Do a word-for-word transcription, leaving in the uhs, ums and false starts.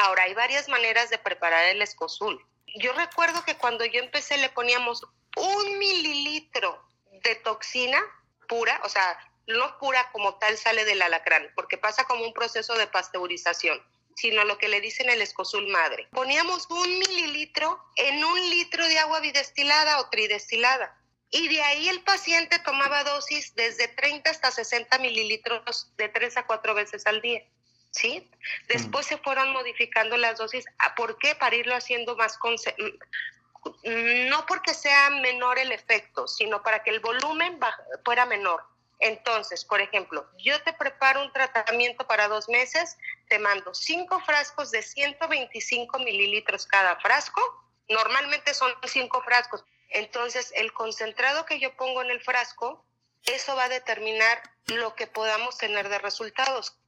Ahora, hay varias maneras de preparar el Escozul. Yo recuerdo que cuando yo empecé le poníamos un mililitro de toxina pura, o sea, no pura como tal sale del alacrán, porque pasa como un proceso de pasteurización, sino lo que le dicen el Escozul madre. Poníamos un mililitro en un litro de agua bidestilada o tridestilada. Y de ahí el paciente tomaba dosis desde treinta hasta sesenta mililitros de tres a cuatro veces al día, ¿sí? Después mm. se fueron modificando las dosis. ¿Por qué? Para irlo haciendo más... Conce- no porque sea menor el efecto, sino para que el volumen fuera menor. Entonces, por ejemplo, yo te preparo un tratamiento para dos meses, te mando cinco frascos de ciento veinticinco mililitros cada frasco. Normalmente son cinco frascos. Entonces, el concentrado que yo pongo en el frasco, eso va a determinar lo que podamos tener de resultados.